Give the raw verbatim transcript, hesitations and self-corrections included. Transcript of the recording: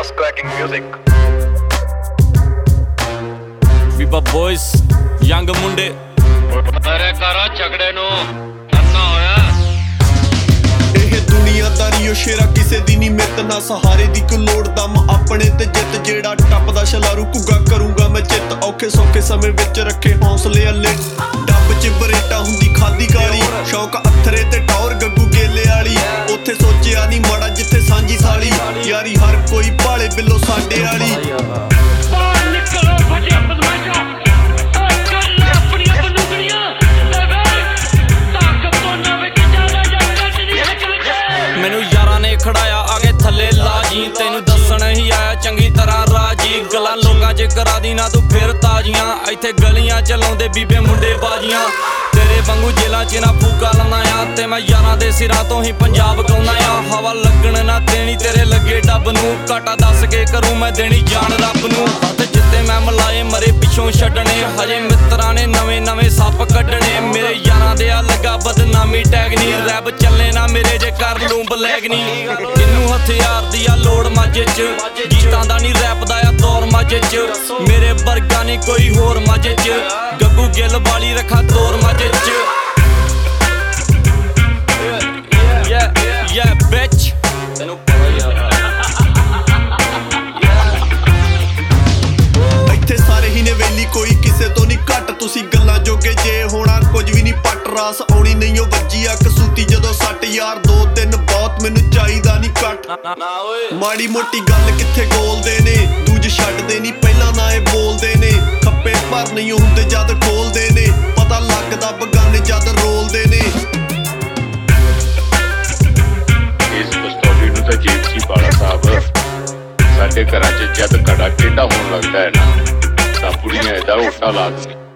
ass cracking music. Viva boys, young ਮੁੰਡੇ ਅਰੇ ਕਰਾ ਝਗੜੇ ਨੂੰ ਅੰਨਾ ਹੋਇਆ। ਇਹ ਦੁਨੀਆਦਾਰੀ ਓ ਸ਼ੇਰਾ ਕਿਸੇ ਦੀ ਨੀ ਮਿੱਤ ਨਾ ਸਹਾਰੇ ਦੀ ਕੋ ਲੋੜ ਦਮ ਆਪਣੇ ਤੇ ਜਿੱਤ ਜਿਹੜਾ ਟੱਪਦਾ ਛਲਾਰੂ ਘੁੱਗਾ ਕਰੂੰਗਾ ਮੈਂ ਚਿੱਤ ਔਖੇ ਸੌਖੇ ਸਮੇਂ ਵਿੱਚ ਰੱਖੇ ਹੌਸਲੇ ਅੱਲੇ ਡੱਬ ਚ ਬਰੇਟਾ ਹੁੰਦੀ ਖਾਦੀ ਕਾਲੀ ਸ਼ੌਕ ਅਥਰੇ ਤੇ ਟੌਰ ਗੱਗੂ ਗੇਲੇ ਵਾਲੀ ਉੱਥੇ ਸੋਚਿਆ ਨੀ ਮਾੜਾ ਜਿੱਥੇ ਸਾਂਝੀ ਸਾਲੀ ਯਾਰੀ ਹਰ ਕੋਈ ਭਾਲੇ ਬਿੱਲੋ ਸਾਡੇ ਵਾਲੀ ਮੈਨੂੰ ਯਾਰਾਂ ਨੇ ਖੜਾਇਆ ਆਗੇ ਥੱਲੇ ਲਾਜੀ ਤੈਨੂੰ ਦੱਸਣ ਹੀ ਆਇਆ ਚੰਗੀ ਤਰ੍ਹਾਂ ਰਾਜੀ ਗੱਲਾਂ ਲੋਕਾਂ 'ਚ ਕਰਾ ਦੀ ਨਾ ਤੂੰ ਫਿਰ ਤਾਜ਼ੀਆਂ ਇੱਥੇ ਗਲੀਆਂ ਚਲਾਉਂਦੇ ਬੀਬੇ ਮੁੰਡੇ ਬਾਜੀਆਂ ਤੇਰੇ ਵਾਂਗੂ ਜੇਲਾਂ 'ਚ ਨਾ ਫੂਕਾ ਲਾਉਣਾ ਆ ਤੇ ਮੈਂ ਯਾਰਾਂ ਦੇ ਸਿਰਾਂ ਤੋਂ ਹੀ ਪੰਜਾਬ ਗਾਉਂਦਾ ਆ ਹਵਾ ਲੱਗਣ ਨਾ ਦੇਣੀ ਤੇਰੇ ਲੱਗੇ ਡੱਬ ਨੂੰ ਘਾਟਾ ਦੱਸ ਕੇ ਕਰੂੰ ਮੈਂ ਦੇਣੀ ਜਾਨ ਰੱਬ ਨੂੰ ਹੱਥ ਜਿੱਤੇ ਮੈਂ ਮਲਾਏ ਮਰੇ ਪਿੱਛੋਂ ਛੱਡਣੇ ਹਜੇ ਮਿੱਤਰਾਂ ਨੇ ਨਵੇਂ ਨਵੇਂ ਸੱਪ ਕੱਢਣੇ ਮੇਰੇ ਯਾਰਾਂ ਦੇ ਆ ਲੱਗਾ ਬਦਨਾਮੀ ਟੈਗ ਨੀ ਰੈਪ ਚੱਲੇ ਨਾ ਮੇਰੇ ਜੇ ਕਰ ਲੂੰ ਬਲੈਗ ਨੀ ਕਿੰਨੂੰ ਹਥਿਆਰ ਦੀ ਆ ਲੋੜ ਮਾਝੇ 'ਚ ਗੀਤਾਂ ਦਾ ਨੀ ਰੈਪ ਦਾ ਆ ਦੌਰ ਮਾਝੇ 'ਚ ਮੇਰੇ ਵਰਗਾ ਨੀ ਕੋਈ ਹੋਰ ਮਾਝੇ 'ਚ ਗੱਗੂ ਗਿੱਲ ਵਾਲੀ ਰੱਖਾ ਤੋਰ ਮਾਝੇ 'ਚ yeah yeah bitch ਤੈਨੂੰ ਇੱਥੇ ਸਾਰੇ ਹੀ ਨੇ ਵੇਲੀ ਕੋਈ ਕਿਸੇ ਤੋਂ ਨੀ ਘੱਟ ਤੁਸੀਂ ਗੱਲਾਂ ਜੋਗੇ ਜੇ ਹੋਣਾ ਕੁਝ ਵੀ ਨੀ ਪੱਟ ਰਾਸ ਆਉਣੀ ਨਹੀਂ ਉਹ ਵੱਜੀ ਆ ਕਸੂਤੀ ਜਦੋਂ ਸੱਟ ਯਾਰ ਦੋ ਤਿੰਨ ਬਹੁਤ ਮੈਨੂੰ ਚਾਹੀਦਾ ਨੀ ਘੱਟ ਮਾੜੀ ਮੋਟੀ ਗੱਲ ਕਿੱਥੇ ਗੋਲਦੇ ਨੇ ਦੂਜ ਛੱਡਦੇ ਨੀ ਪਹਿਲਾਂ ਨਾ ਇਹ ਬੋਲਦੇ ਨੇ ਖੱਪੇ ਪਰ ਨਹੀਂ ਹੁੰਦੇ ਜਦ ਖੋਲਦੇ ਨੇ ਪਤਾ ਲੱਗਦਾ ਬਗਾਨੇ ਜਦ ਰੋਲਦੇ ਨੇ ਇਸ ਪਿਸਤੌਲੀ ਨੂੰ ਤਾਂ ਜੇਬ 'ਚ ਹੀ ਪਾਲਾ ਸਾਹਿਬ ਸਾਡੇ ਘਰਾਂ 'ਚ ਜਦ ਕੜਾ ਟੇਢਾ ਹੋਣ ਲੱਗਦਾ ਹੈ ਨਾ ਤਾਂ ਕੁੜੀਆਂ ਇਹਦਾ ਓਟਾ ਲਾ ਦਿੰਦੀਆਂ।